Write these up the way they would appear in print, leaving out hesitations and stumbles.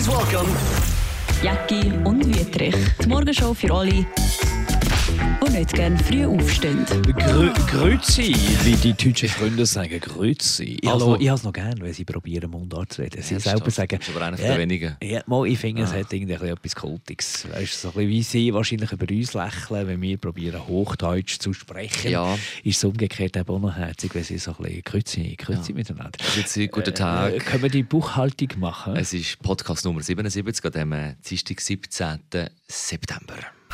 Please welcome Jacki und Wüthrich. Die Morgenshow für alle, die nicht gerne früh aufstehen. Grüezi, wie die deutschen Freunde sagen. Grüezi. Ich Hallo. habe es noch gerne, wenn sie probieren, Mundart zu reden. Sie selber sagen, Das ist aber einer der wenigen. Ja, ich finde, es hat irgendwie etwas Kultiges. Weißt, so ein bisschen wie sie wahrscheinlich über uns lächeln, wenn wir probieren, Hochdeutsch zu sprechen. Ja. Ist es umgekehrt auch noch herzig, wenn sie so ein bisschen Grüezi miteinander. Grüezi, guten Tag. Können wir die Buchhaltung machen? Es ist Podcast Nummer 77, an dem Dienstag, 17. September.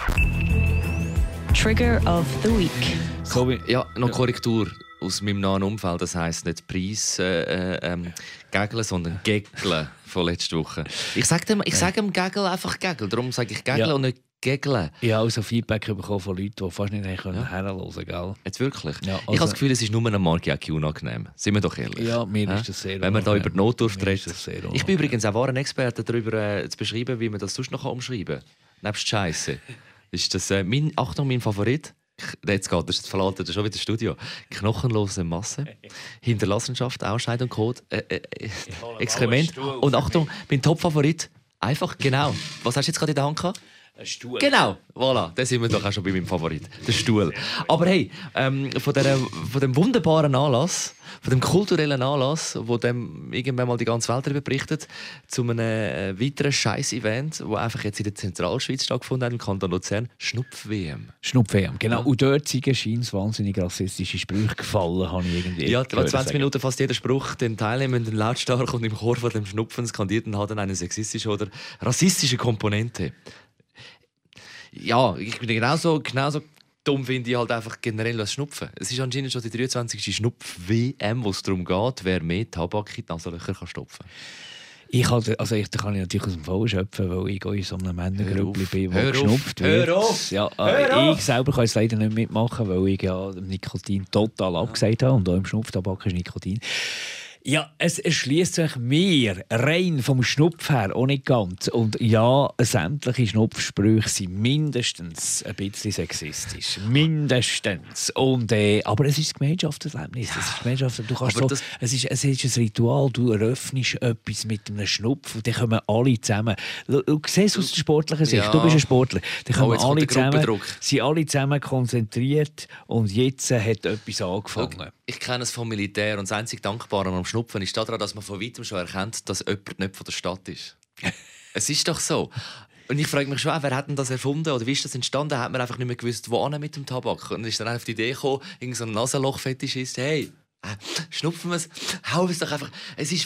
Trigger of the Week. So wie, Ja, noch Korrektur aus meinem nahen Umfeld. Das heisst nicht Preis Gägeln, sondern Gägeln von letzter Woche. Ich sage dem Gägel einfach Gägel. Darum sage ich Gägeln Ja. und nicht Gägeln. ich habe also Feedback bekommen von Leuten, die fast nicht herhören können, gell? Jetzt wirklich? Ja, Ich habe das Gefühl, es ist nur eine Marke unangenehm. Sind wir doch ehrlich. Ja, mir ist das sehr Wenn man da über die Notdurft Mir ist redet. das sehr Ich bin unangenehm. übrigens auch ein Experte darüber zu beschreiben, wie man das sonst noch umschreiben kann. Nebst Scheisse. Ist das mein Favorit? Jetzt geht das verlassen schon wieder das Studio. Knochenlose Masse, Hinterlassenschaft, Ausscheid und Kot, Exkrement. Und Achtung, mein Top-Favorit, einfach genau. Was hast du jetzt gerade in der Hand gehabt? Ein Stuhl. Genau, voilà, da sind wir doch auch schon bei meinem Favorit, der Stuhl. Aber hey, von dem wunderbaren Anlass, von dem kulturellen Anlass, wo dem irgendwann mal die ganze Welt darüber berichtet, zu einem weiteren Scheiß-Event, das einfach jetzt in der Zentralschweiz stattgefunden hat, im Kanton Luzern, Schnupf-WM. Schnupf-WM, genau. Und dort sind scheint wahnsinnig rassistische Sprüche gefallen, habe ich irgendwie Ja, gehört 20 sagen. Minuten fast jeder Spruch, den Teilnehmenden lautstark und im Chor von dem Schnupfen skandierten, hat dann eine sexistische oder rassistische Komponente. Ja, ich bin genauso dumm finde ich halt einfach generell das Schnupfen. Es ist anscheinend schon die 23. Schnupf-WM, wo es darum geht, wer mehr Tabak in die Nasenlöcher kann stopfen. Da kann ich natürlich aus dem Vollen schöpfen, weil ich in so einer Männergruppe bin, wo Hör auf. geschnupft wird. Hör auf. Ja, Hör auf. ich selber kann es leider nicht mitmachen, weil ich ja dem Nikotin total abgesagt habe. Und auch im Schnupftabak ist Nikotin. Ja, es erschließt sich mir rein vom Schnupf her auch nicht ganz. Und ja, sämtliche Schnupfsprüche sind mindestens ein bisschen sexistisch. Mindestens. Und, aber es ist ein Gemeinschaftserlebnis. Es ist Gemeinschaft. Du kannst Aber so, es ist ein Ritual. Du eröffnest etwas mit einem Schnupf und dann kommen alle zusammen. Du siehst aus der sportlichen Sicht, Ja. du bist ein Sportler. Dann kommen jetzt kommt alle der zusammen, Gruppendruck. sind alle zusammen konzentriert und jetzt hat etwas angefangen. Ich kenne es vom Militär und das einzig Dankbare am Schnupfen ist daran, dass man von weitem schon erkennt, dass jemand nicht von der Stadt ist. Es ist doch so. Und ich frage mich schon, wer hat denn das erfunden oder wie ist das entstanden? Hat man einfach nicht mehr gewusst, wo mit dem Tabak? Und ist dann auf die Idee gekommen, irgend so ein Nasenloch-Fetisch ist, hey, schnupfen wir es, hauen wir es doch einfach. Es ist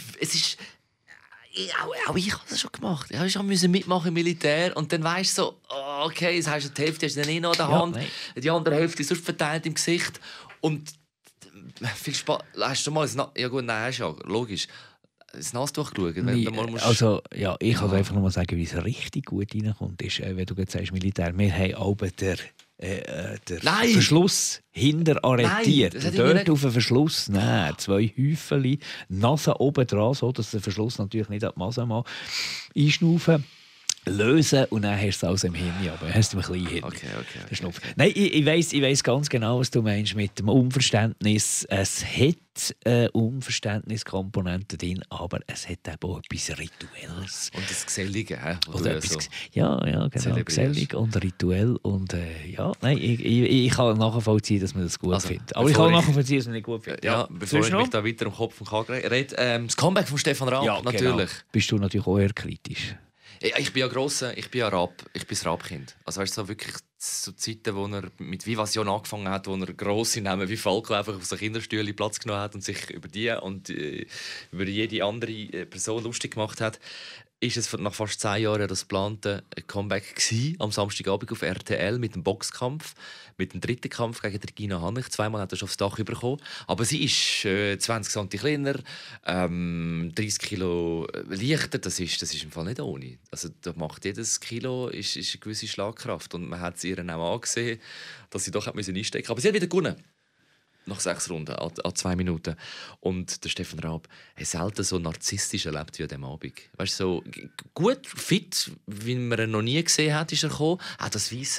auch ich habe das schon gemacht. Ja, ich musste mitmachen im Militär und dann weisst du so, oh, okay, das heißt, die Hälfte hast du dann noch in der Hand, die andere Hälfte ist sonst verteilt im Gesicht und viel Spaß. Hast du mal ja gut, nein, hast du ja, logisch. Das Nastuch geschaut? Also, ja, ich kann einfach noch mal sagen, wie es richtig gut reinkommt. Ist, wenn du jetzt sagst, Militär, wir haben oben den Verschluss hinter arretiert. Nein, das Dort nicht. auf den Verschluss nehmen, 2 Häufchen, Nase oben dran, so dass der Verschluss natürlich nicht an die Nase macht. Einschnaufen, lösen und dann hast du es also im Hirn. Aber hast du ein bisschen hin. Okay. Der Schnupf. Nein, ich weiss ganz genau, was du meinst mit dem Unverständnis. Es hat eine Unverständniskomponente drin, aber es hat eben auch etwas Rituelles. Und das Gesellige, wo Oder du etwas, so ja, genau. zelebrierst. Gesellig und rituell. Und ja, nein, ich kann nachvollziehen, dass man das gut Also, findet. Aber ich kann nachvollziehen, dass man es nicht gut findet. Ja, bevor ich mich da weiter im Kopf und Kragen rede, das Comeback von Stefan Raab, Ja, natürlich. Genau. Bist du natürlich auch eher kritisch. Ich bin ja ich bin das Raab-Kind. Also weißt du, so wirklich so Zeiten, wo er mit Vivasion angefangen hat, wo er grosse Namen wie Falco einfach auf so Kinderstühle Platz genommen hat und sich über die und über jede andere Person lustig gemacht hat, ist es nach fast 10 Jahren das geplante Comeback gewesen, am Samstagabend auf RTL mit dem Boxkampf, mit dem 3. Kampf gegen Regina Hannig. 2-mal hat er schon aufs Dach bekommen. Aber sie ist 20 cm kleiner, 30 Kilo leichter. Das ist im Fall nicht ohne. Also da macht jedes Kilo ist eine gewisse Schlagkraft. Und man hat es ihr auch angesehen, dass sie doch einstecken musste. Aber sie hat wieder gewonnen. Nach 6 Runden, an 2 Minuten. Und der Stefan Raab hat selten so narzisstisch erlebt wie an diesem Abend. Weißt, so gut, fit, wie man ihn noch nie gesehen hat, ist er gekommen. Auch das weisse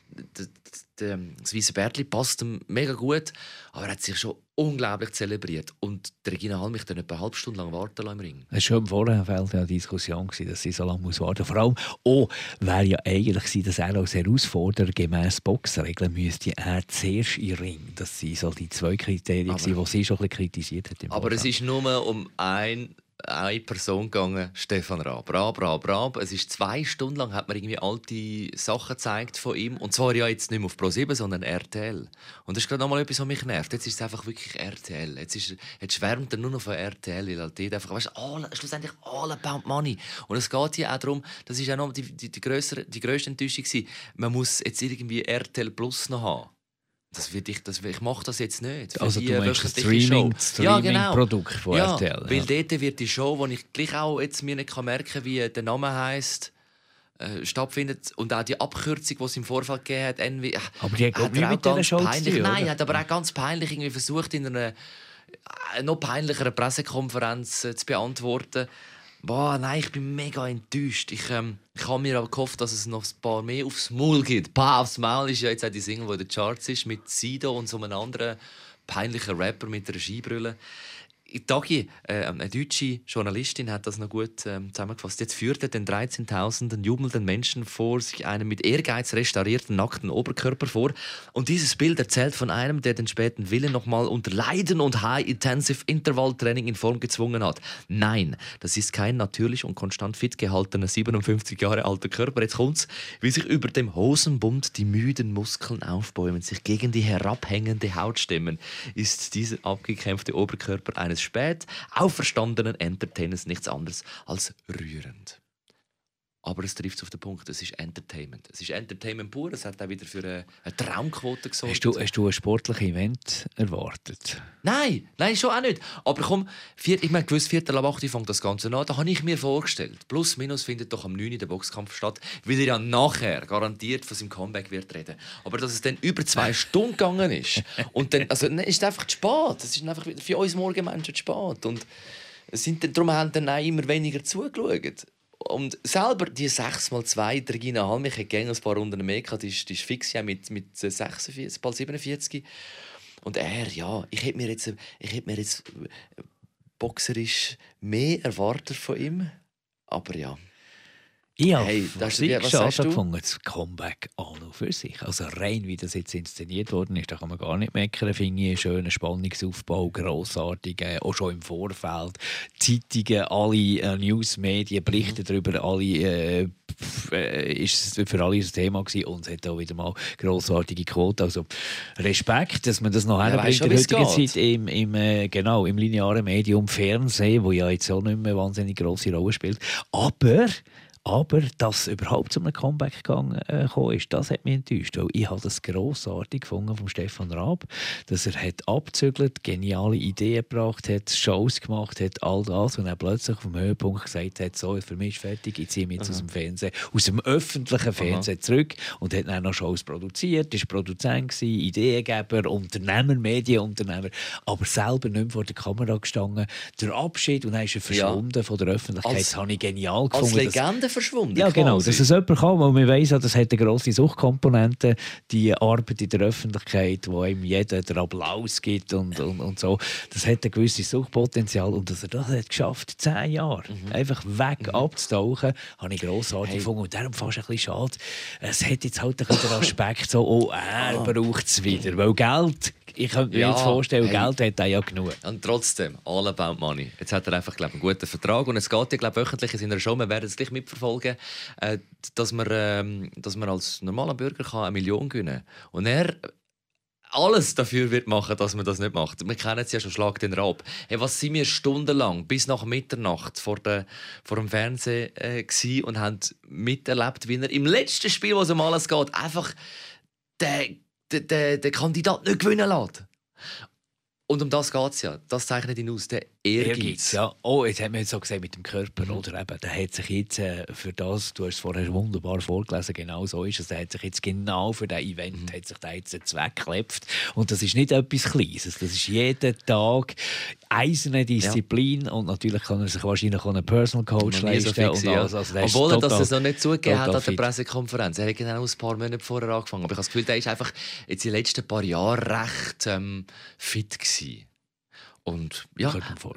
das weiße Bärtli passt ihm mega gut, aber er hat sich schon unglaublich zelebriert. Und der Regina Halmich dann etwa eine halbe Stunde lang warten lassen im Ring. Es war schon im Vorfeld eine Diskussion, dass sie so lange warten muss. Vor allem wäre ja eigentlich gewesen, dass er als Herausforderer gemäss Boxregeln müsste er zuerst in den Ring. Das sind so die 2 Kriterien, die sie schon ein bisschen kritisiert hat. Aber es ist nur um eine Person gegangen, Stefan Raab. Raab. Es ist 2 Stunden lang, hat man irgendwie alte Sachen gezeigt von ihm. Und zwar ja jetzt nicht mehr auf Pro7, sondern RTL. Und das ist gerade nochmal etwas, was mich nervt. Jetzt ist es einfach wirklich RTL. Jetzt schwärmt er nur noch von RTL. Weil halt einfach, weißt, schlussendlich all about money. Und es geht hier auch darum, das ist auch noch die grösste Enttäuschung gewesen. Man muss jetzt irgendwie RTL Plus noch haben. Ich mache das jetzt nicht. Also du meinst das Streaming-Produkt von RTL? Weil dort wird die Show, die ich gleich auch jetzt mir nicht merken kann, wie der Name heisst, stattfindet. Und auch die Abkürzung, die es im Vorfeld gegeben hat. Aber die hat nicht mit dieser Show zu tun, Nein, hat aber auch ganz peinlich irgendwie versucht, in einer noch peinlicheren Pressekonferenz zu beantworten. Nein, ich bin mega enttäuscht. Ich habe mir aber gehofft, dass es noch ein paar mehr aufs Maul gibt. «Paar aufs Maul» ist ja jetzt auch die Single, die in den Charts ist, mit Sido und so einem anderen peinlichen Rapper mit einer Skibrille. Tagi, eine deutsche Journalistin, hat das noch gut zusammengefasst. Jetzt führt er den 13.000 jubelnden Menschen vor sich einen mit Ehrgeiz restaurierten nackten Oberkörper vor. Und dieses Bild erzählt von einem, der den späten Willen nochmal unter Leiden und High-Intensive-Intervalltraining in Form gezwungen hat. Nein, das ist kein natürlich und konstant fit gehaltener 57 Jahre alter Körper. Jetzt kommt's, wie sich über dem Hosenbund die müden Muskeln aufbäumen, sich gegen die herabhängende Haut stemmen, ist dieser abgekämpfte Oberkörper eines spät auferstandenen Entertainers nichts anderes als rührend. Aber es trifft auf den Punkt, es ist Entertainment. Es ist Entertainment pur, es hat auch wieder für eine Traumquote gesorgt. Hast du ein sportliches Event erwartet? Nein, schon auch nicht. Aber komm, ich meine, gewiss 4.8. fängt das Ganze an. Da habe ich mir vorgestellt, plus minus findet doch am 9. der Boxkampf statt, weil er ja nachher garantiert von seinem Comeback wird reden. Aber dass es dann über 2 Stunden gegangen ist, und dann, also, ist es einfach zu spät. Es ist einfach für uns Morgenmenschen zu spät. Und darum haben dann auch immer weniger zugeschaut. Und selber die 6x2, Regina Halmich hat gerne ein paar Runden mehr gehabt, die ist fix ja mit 46, bald 47. Und ich hätte mir jetzt boxerisch mehr erwartet von ihm. Aber ja. Ja, was sagst du? Gefunden, das Comeback an und für sich. Also rein, wie das jetzt inszeniert worden ist, da kann man gar nicht meckern. Finde ich einen schönen Spannungsaufbau, grossartig, auch schon im Vorfeld. Zeitungen, alle Newsmedien berichten darüber, alle ist für alle ein Thema gewesen und es hat auch wieder mal grossartige Quote. Also Respekt, dass man das noch herbringt in der heutigen Zeit im linearen Medium Fernsehen, wo ja jetzt auch nicht mehr wahnsinnig grosse Rolle spielt. Aber dass überhaupt zu einem Comeback gekommen ist, das hat mich enttäuscht. Weil ich habe das grossartig gefunden von Stefan Raab, dass er hat abgezügelt, geniale Ideen gebracht hat, Shows gemacht hat, all das. Und er plötzlich vom Höhepunkt gesagt hat, so, für mich ist fertig, ich ziehe mich jetzt aus dem Fernsehen, aus dem öffentlichen Fernsehen zurück. Und hat dann noch Shows produziert, war Produzent, Ideengeber, Unternehmer, Medienunternehmer, aber selber nicht mehr vor der Kamera gestanden. Der Abschied, und dann ist er verschwunden von der Öffentlichkeit, das habe ich genial gefunden. Als Legende verschwunden. Ja, genau. Dass es jemand kann, weil man weiss, das hat eine grosse Suchtkomponente, die Arbeit in der Öffentlichkeit, wo einem jeder den Applaus gibt und so. Das hat ein gewisses Suchtpotenzial. Und dass er das hat geschafft, 10 Jahre, einfach weg abzutauchen, habe ich grossartig gefunden. Und darum fast ein bisschen schade. Es hat jetzt halt ein bisschen den Aspekt so, er braucht es wieder. Weil Geld, ich könnte mir jetzt vorstellen, Geld hat er ja genug. Und trotzdem, all about money. Jetzt hat er einfach, glaube ich, einen guten Vertrag. Und es geht ja, glaube ich, wöchentlich in seiner Show, wir werden es gleich mitverfolgen, dass man als normaler Bürger $1 Million gewinnen kann. Und er alles dafür wird machen, dass man das nicht macht. Wir kennen es ja schon, Schlag den Raab. Hey, was sind wir stundenlang bis nach Mitternacht vor dem Fernsehen und haben miterlebt, wie er im letzten Spiel, wo es um alles geht, einfach den Kandidat nicht gewinnen lässt. Und um das geht es ja. Das zeichnet ihn aus, der Ehrgeiz. Ja. Jetzt haben wir so gesagt mit dem Körper. Oder eben, der hat sich jetzt für das, du hast es vorher wunderbar vorgelesen, genau so ist es, der hat sich jetzt genau für das Event hat sich jetzt zweckgeklebt. Und das ist nicht etwas Kleines. Das ist jeden Tag eiserne Disziplin und natürlich kann er sich wahrscheinlich auch einen Personal Coach leisten. So und alles. Also, obwohl er das noch nicht zugegeben hat an der Pressekonferenz. Er hat genau ein paar Monate vorher angefangen. Aber ich habe das Gefühl, er war einfach jetzt in den letzten paar Jahren recht fit gewesen. Und ja,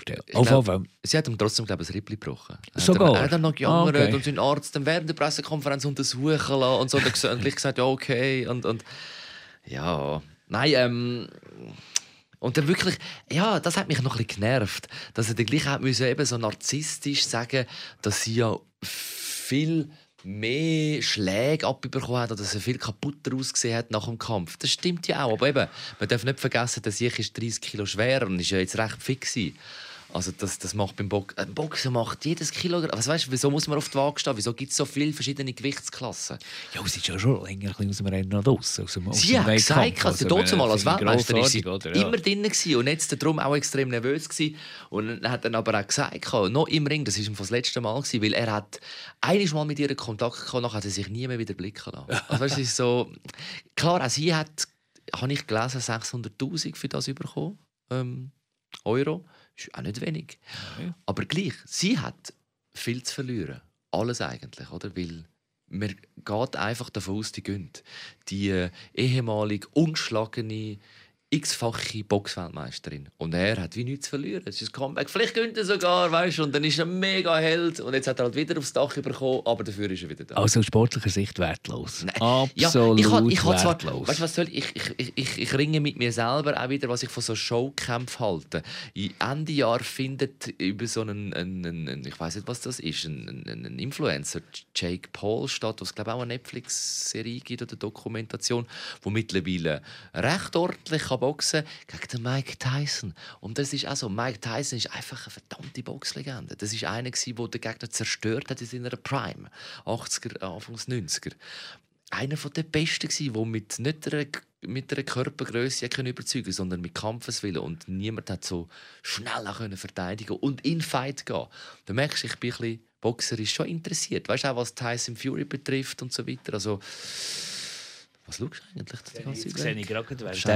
sie hat ihm trotzdem, glaube ich, ein Rippli gebrochen. Sogar? Er hat dann noch gejammert und seinen Arzt dann während der Pressekonferenz untersuchen lassen und so. Und ich gesagt, ja, okay. Und ja, nein, und dann wirklich, ja, das hat mich noch ein bisschen genervt, dass er dann gleich hat müssen, eben so narzisstisch sagen, dass sie ja viel mehr Schläge abbekommen hat oder dass er viel kaputter ausgesehen hat nach dem Kampf. Das stimmt ja auch, aber eben, man darf nicht vergessen, dass ich 30 Kilo schwerer und ist ja jetzt recht fit gewesen. Also das macht beim Boxen macht jedes Kilogramm. Also weißt, wieso muss man auf die Waage stehen? Wieso gibt es so viele verschiedene Gewichtsklassen? Ja, sie ist ja schon länger aus dem Rennen noch draussen. Sie hat gesagt, dass sie dort mal als Weltmeister ist sie immer drin war und jetzt darum auch extrem nervös war. Und er hat dann aber auch gesagt, noch im Ring, das war das letzte Mal, weil er hat einiges Mal mit ihr Kontakt gehabt, nachher hat er sich nie mehr wieder blicken lassen. Also weißt, ist so, klar, auch sie hat, habe ich gelesen, 600'000 für das bekommen, Euro. Ist auch nicht wenig. Ja. Aber gleich, sie hat viel zu verlieren. Alles eigentlich, oder? Weil man geht einfach davon aus, die gönnt. Die ehemalige, ungeschlagene, x-fache Boxweltmeisterin. Und er hat wie nichts zu verlieren. Es ist ein Comeback. Vielleicht gönnt er sogar, weißt du, und dann ist er ein mega Held. Und jetzt hat er halt wieder aufs Dach bekommen, aber dafür ist er wieder da. Also aus sportlicher Sicht wertlos. Nein. Absolut ich wertlos. Zwar, weißt du, was soll ich ringe mit mir selber auch wieder, was ich von so Showkämpfen halte. Ende Jahr findet über so einen ich weiß nicht, was das ist, ein Influencer, Jake Paul, statt, was glaube auch eine Netflix-Serie gibt oder Dokumentation, wo mittlerweile recht ordentlich boxen gegen den Mike Tyson. Und das ist also, Mike Tyson ist einfach eine verdammte Boxlegende. Das ist einer, der den Gegner zerstört hat in seiner Prime. 80er, Anfangs 90er. Einer der Besten, der mit einer Körpergröße überzeugen konnte, sondern mit Kampfeswillen. Und niemand hat so schnell verteidigen und in Fight gehen. Da merkst du, ich bin ein bisschen boxerisch schon interessiert. Weißt du auch, was Tyson Fury betrifft und so weiter. Also, was schaust du eigentlich die ganze Zeit? Ich gerade,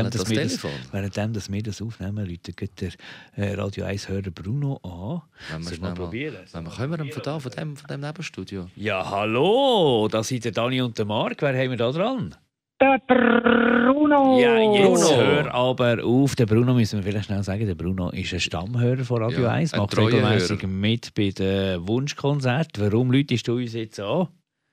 während wir das aufnehmen, läutet der Radio 1-Hörer Bruno an. Wenn wir mal probieren. Können wir von dem Nebenstudio? Ja, hallo, da sind der Dani und der Marc. Wer haben wir da dran? Der Bruno! Ja, jetzt hör aber auf. Der Bruno müssen wir vielleicht schnell sagen. Der Bruno ist ein Stammhörer von Radio 1, macht regelmäßig mit bei den Wunschkonzerten. Warum läutest du uns jetzt an?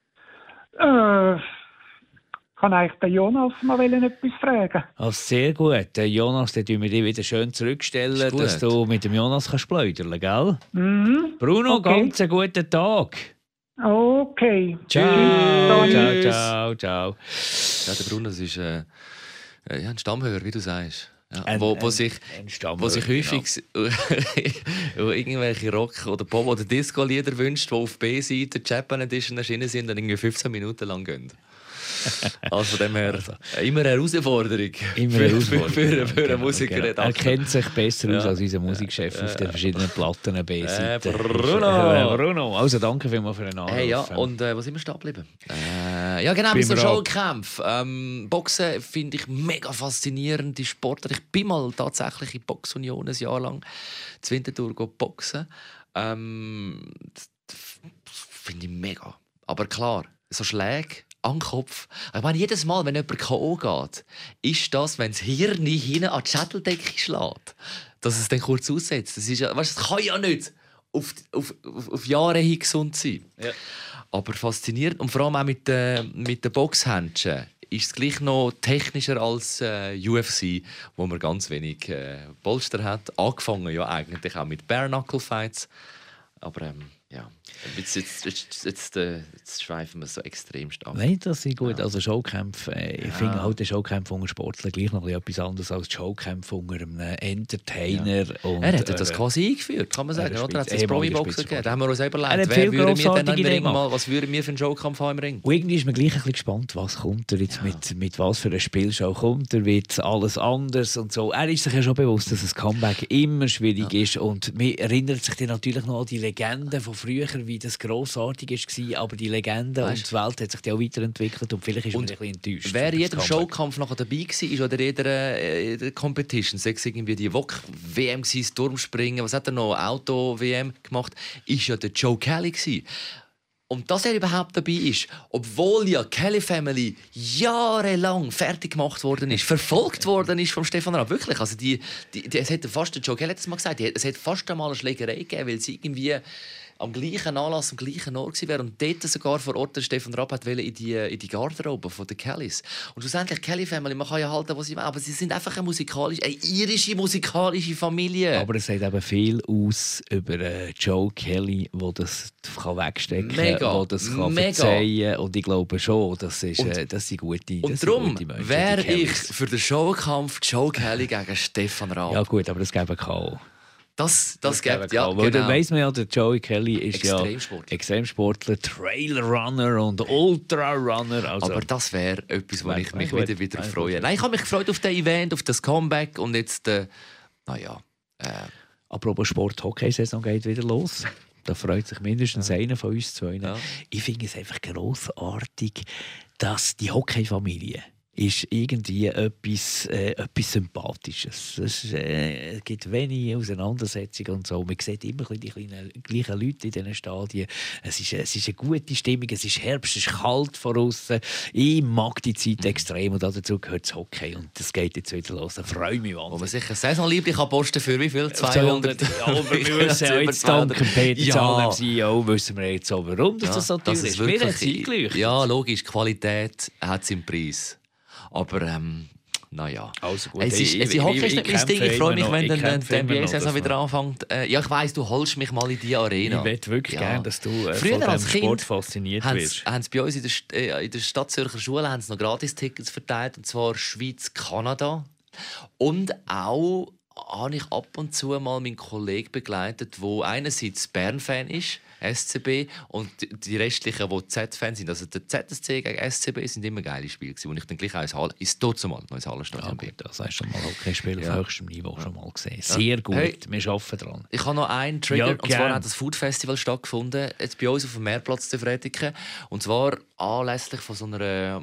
Kann eigentlich den Jonas mal etwas fragen? Also sehr gut. Jonas, den tun wir dir wieder schön zurückstellen, dass du mit dem Jonas kannst plaudern, gell? Mhm. Bruno, okay. Ganz einen guten Tag. Okay. Ciao, ciao. Ja, der Bruno ist ein Stammhörer, wie du sagst. Ja, wo sich häufig irgendwelche Rock- oder Pop- oder Disco-Lieder wünscht, die auf B-Seite Japan Edition erschienen sind und irgendwie 15 Minuten lang gehen. Also von dem her immer eine Herausforderung für einen Musiker. Genau. Er kennt sich besser aus als unser Musikchef auf den verschiedenen Platten B-Seiten. Bruno, also danke vielmals für den Anruf. Hey, ja, und wo sind wir stehen geblieben? Ja genau, mit so Showkämpfen. Boxen finde ich mega faszinierend, die Sportler. Ich bin mal tatsächlich in Boxunion ein Jahr lang zu Winterthur boxen. Finde ich mega. Aber klar, so Schläge an den Kopf. Ich meine, jedes Mal, wenn jemand K.O. geht, ist das, wenn das Hirn hinten an die Schädeldecke schlägt, dass es dann kurz aussetzt. Das ist, weißt, das kann ja nicht auf Jahre hin gesund sein. Ja. Aber faszinierend. Und vor allem auch mit den Boxhändchen ist es gleich noch technischer als UFC, wo man ganz wenig Polster hat. Angefangen ja eigentlich auch mit Bare-Knuckle-Fights. Aber ja, jetzt schweifen wir so extrem stark. Nein, das ist gut. Ja. Also Showkämpfe, ich finde halt, Showkämpfe unter Sportlern gleich noch etwas anderes als Showkämpfe unter einem Entertainer. Ja. Und, er hat das quasi eingeführt, kann man sagen. Oder? Hat es Promi-Boxer gegeben? Da haben wir uns überlegt, wer würde wir denn im Ring mal, was würden wir für einen Showkampf haben im Ring? Und irgendwie ist man gleich ein bisschen gespannt, was kommt er jetzt mit was für einer Spielshow kommt er, wird alles anders und so. Er ist sich ja schon bewusst, dass ein Comeback immer schwierig ist und man erinnert sich dann natürlich noch an die Legenden von früher, wie das grossartig war, aber die Legende und die Welt hat sich ja auch weiterentwickelt und vielleicht ist man ein bisschen enttäuscht. Wer in jedem Showkampf nachher dabei war oder in jeder Competition, sei es irgendwie die VOG-WM, Turmspringen, was hat er noch, Auto-WM gemacht, ist ja der Joe Kelly gewesen. Und dass er überhaupt dabei ist, obwohl ja Kelly Family jahrelang fertig gemacht worden ist, verfolgt worden ist vom Stefan Raab. Wirklich, also es hätte fast, der Joe Kelly hat es mal gesagt, es hätte fast einmal eine Schlägerei gegeben, weil sie irgendwie am gleichen Anlass, am gleichen Ort gewesen wäre und dort sogar vor Ort der Stefan Raab hat in die Garderobe von den Kellys. Und schlussendlich, Kelly Family, man kann ja halten, was sie wollen, aber sie sind einfach eine irische musikalische Familie. Aber es sagt eben viel aus über Joe Kelly, der das kann wegstecken kann, der das kann verzeihen kann. Und ich glaube schon, das sind gute Menschen. Und darum wäre ich für den Showkampf Joe Kelly gegen Stefan Raab. Ja gut, aber das gäbe K.O. Das gibt ja, weil genau. Dann weiss man ja, der Joey Kelly ist Extremsportler, Trailrunner und Ultrarunner. Also, aber das wäre etwas, wo ich mich wieder freue. Nein, ich habe mich gefreut auf das Event, auf das Comeback und jetzt, Apropos Sport, Hockey-Saison geht wieder los. Da freut sich mindestens einer von uns zwei. Ja. Ich finde es einfach grossartig, dass die Hockey-Familie ist irgendwie etwas Sympathisches. Es gibt wenige Auseinandersetzungen und so. Man sieht immer die gleichen Leute in diesen Stadien. Es ist eine gute Stimmung, es ist Herbst, es ist kalt von außen. Ich mag die Zeit extrem und dazu gehört das Hockey. Und das geht jetzt wieder los. Da freue ich mich wahnsinnig. Wo man sich eine Saisonliebling posten für wie viel? 200? Ja, aber wir wissen ja jetzt dank Peter Zahler, CEO, wissen wir jetzt auch, warum das so teuer ist. Mir hat es eingeleuchtet. Ja, logisch, Qualität hat seinen Preis. Aber naja. Also gut, Hockey ist nicht mein Ding. Ich freue mich, wenn die NBA-Saison wieder anfängt. Ja, ich weiss, du holst mich mal in die Arena. Ich möchte wirklich gerne, dass du früher von als diesem Sport Kind fasziniert wirst. Haben sie bei uns in der Stadt Zürcher Schule haben sie noch Gratis-Tickets verteilt, und zwar Schweiz, Kanada. Und auch habe ich ab und zu mal meinen Kollegen begleitet, der einerseits Bern-Fan ist, SCB, und die restlichen, die Z-Fans sind. Also der ZSC gegen SCB sind immer geile Spiele gewesen, wo ich dann gleich ins Hallenstadion bin. Das hast du schon mal Hockeyspiel auf höchstem Niveau schon mal gesehen. Sehr gut, wir arbeiten dran. Ich habe noch einen Trigger, und zwar hat das Food Festival stattgefunden, jetzt bei uns auf dem Meerplatz zu Frediken. Und zwar anlässlich von so einer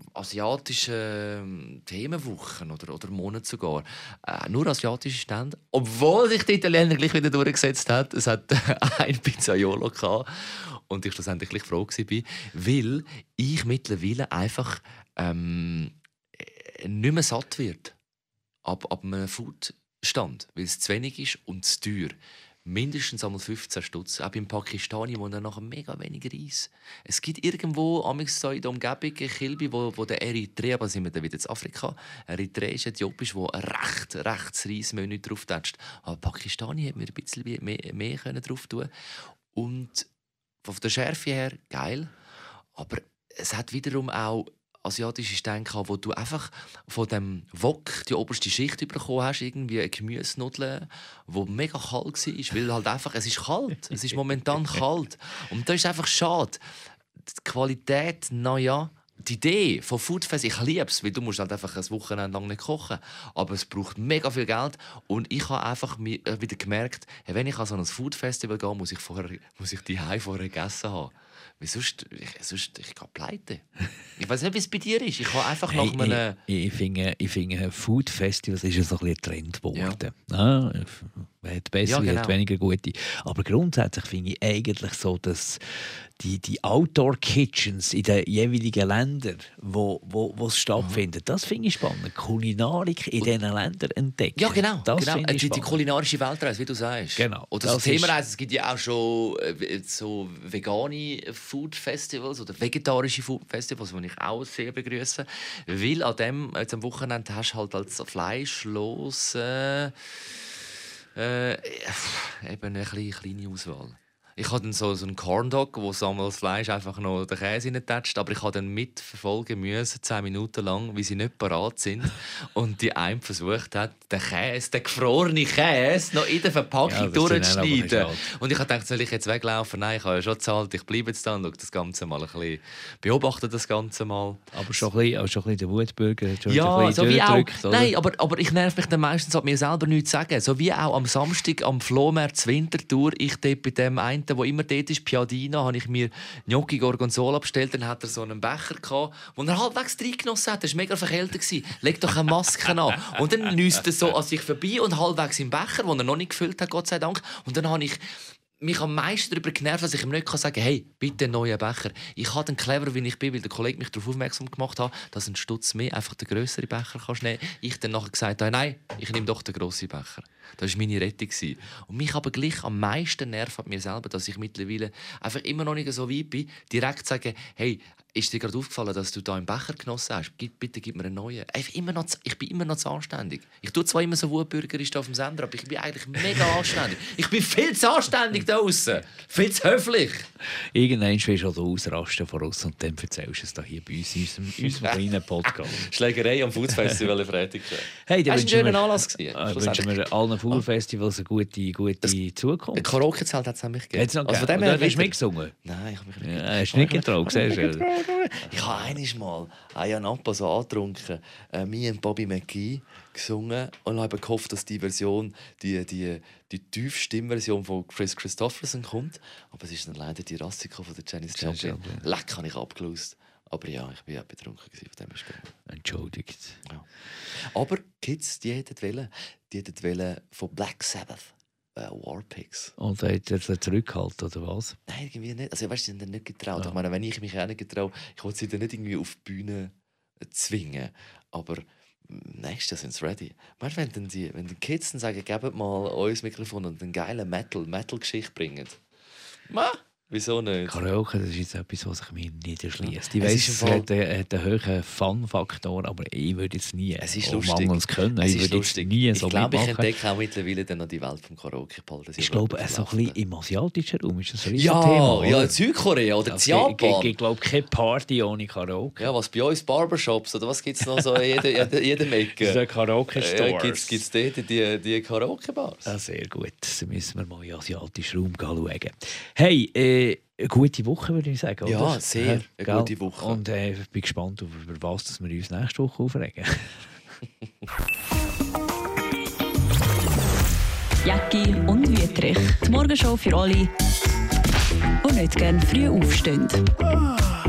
asiatischen Themenwoche oder Monat sogar. Nur asiatische Stände. Obwohl sich der Italiener gleich wieder durchgesetzt hat. Es hat ein Pizzaiolo gehabt. Und ich schlussendlich gleich froh war, weil ich mittlerweile einfach nicht mehr satt wird ab einem Foodstand, weil es zu wenig ist und zu teuer. Mindestens einmal 15 Stutz. Auch beim Pakistani, wo er nachher mega wenig Reis. Es gibt irgendwo so in der Umgebung Kilby, wo der Eritrea, aber sind wir dann wieder in Afrika, eritreisch, äthiopisch, wo ein rechts Reismenü drauf tätscht. Aber Pakistani hätte mir ein bisschen mehr drauf tun können. Und von der Schärfe her geil. Aber es hat wiederum auch asiatische Stände, wo du einfach von dem Wok die oberste Schicht bekommen hast, irgendwie eine Gemüsenudeln, die mega kalt war, weil halt einfach, es ist kalt, es ist momentan kalt. Und das ist einfach schade. Die Qualität, naja, die Idee von Foodfest, ich liebe es, weil du musst halt einfach ein Wochenende lang nicht kochen, aber es braucht mega viel Geld und ich habe einfach wieder gemerkt, wenn ich an so ein Foodfestival gehe, muss ich die Hause vorher gegessen haben. Weil sonst ich gehe pleite. Ich weiß nicht, wie es bei dir ist. Ich habe einfach nach einem... Ich finde Food Festivals ist ja so ein Trend geworden. Ja. Hat bessere, hat weniger gute. Aber grundsätzlich finde ich eigentlich so, dass die Outdoor-Kitchens in den jeweiligen Ländern, wo es stattfindet, das finde ich spannend. Kulinarik in diesen Ländern entdecken. Ja, genau. Die kulinarische Weltreise, wie du sagst. Genau. Oder das Themareise. Es gibt ja auch schon so vegane Food-Festivals oder vegetarische Food-Festivals, die ich auch sehr begrüße. Weil jetzt am Wochenende hast du halt als fleischlos eben eine kleine Auswahl. Ich habe dann so einen Corn Dog, wo das Fleisch einfach noch den Käse reintatscht, aber ich habe dann mitverfolgen müssen, 10 Minuten lang, wie sie nicht parat sind. Und die eine versucht hat, den gefrorenen Käse noch in der Verpackung durchzuschneiden. Und ich habe gedacht, soll ich jetzt weglaufen? Nein, ich habe ja schon gezahlt, ich bleibe jetzt da und schaue das Ganze mal ein bisschen, beobachte das Ganze mal. Aber schon ein bisschen der Wutbürger hat schon ja, ein bisschen so wie auch. Oder? Nein, aber ich nerv mich dann meistens, mir selber nichts zu sagen. So wie auch am Samstag am Flohmarkt Winterthur, ich dort bei dem einen kennt, der immer dort ist, Piadina, habe ich mir Gnocchi Gorgonzola bestellt. Dann hat er so einen Becher gehabt, den er halbwegs reingenossen hat. Er war mega verkältet. Leg doch eine Maske an. Und dann nüsst er so an sich vorbei und halbwegs im Becher, den er noch nicht gefüllt hat, Gott sei Dank. Und dann habe ich mich am meisten darüber genervt, dass ich ihm nicht sagen kann, hey, bitte einen neuen Becher. Ich habe den clever, wie ich bin, weil der Kollege mich darauf aufmerksam gemacht hat, dass ein Stutz mehr einfach den grösseren Becher kannst nehmen. Ich dann nachher gesagt habe, nein, ich nehme doch den grossen Becher. Das war meine Rettung. Und mich aber gleich am meisten nervt an mir selber, dass ich mittlerweile einfach immer noch nicht so weit bin, direkt sagen, hey, ist dir gerade aufgefallen, dass du da einen Becher genossen hast? Bitte gib mir einen neuen. Ich bin immer noch zu anständig. Ich tue zwar immer so wutbürgerisch auf dem Sender, aber ich bin eigentlich mega anständig. Ich bin viel zu anständig da draussen. Viel zu höflich. Irgendwann willst du also ausrasten von uns und dann erzählst du es da hier bei uns in unserem kleinen Podcast. Schlägerei am Food-Festival in Freitag. Hey, das war ein schöner Anlass. Wünschen wir allen Food-Festivals eine gute Zukunft. Ein Karaoke-Zelt hat es nämlich gegeben. Hat's noch gegeben? Hast du mitgesungen? Nein, ich habe mich nicht getraut. Hast du nicht getraut? Ich habe einmal Aya Napa so angetrunken, «Me and Bobby McGee» gesungen und habe gehofft, dass die Version, die tiefe Stimmversion von Chris Christopherson kommt. Aber es ist dann leider die Rassiko von der Janis Joplin. Leck, habe ich abgelöst. Aber ja, ich war ja betrunken von dem Spiel. Entschuldigt. Ja. Aber Kids, die hätten von Black Sabbath Warpigs. Und hat er sie zurückgehalten, oder was? Nein, irgendwie nicht. Also, weißt du, sie sind nicht getraut. Ja. Ich meine, wenn ich mich auch nicht getraue, ich wollte sie dann nicht irgendwie auf die Bühne zwingen. Aber nächstes sind sie ready. Weißt du, wenn die Kids dann sagen, gebt mal euer Mikrofon und eine geile Metal-Geschichte bringen. Wieso nicht? Karaoke, das ist jetzt etwas, was sich mir nicht erschließt. Ich weiss, es hat einen hohen Fun-Faktor, aber ich würde jetzt nie mangels Können. Es ich würde jetzt nie so glaube, mitmachen. ich entdecke auch mittlerweile dann noch die Welt vom Karaoke. Ich glaube, so ein bisschen im asiatischen Raum ist das ein Thema. Ja, in Südkorea oder in Japan. Ich glaube, keine Party ohne Karaoke. Ja, was bei uns Barbershops oder was gibt es noch so in jedem Ecke? Das ist ein Karaoke-Store. Gibt es dort die Karaoke-Bars? Ja, sehr gut. Da müssen wir mal in den asiatischen Raum schauen. Hey, eine gute Woche, würde ich sagen. Oder? Ja, sehr eine gute Woche. Und ich bin gespannt, über was wir uns nächste Woche aufregen. Jäcki und Wüthrich. Die Morgenshow für alle, die nicht gerne früh aufstehen.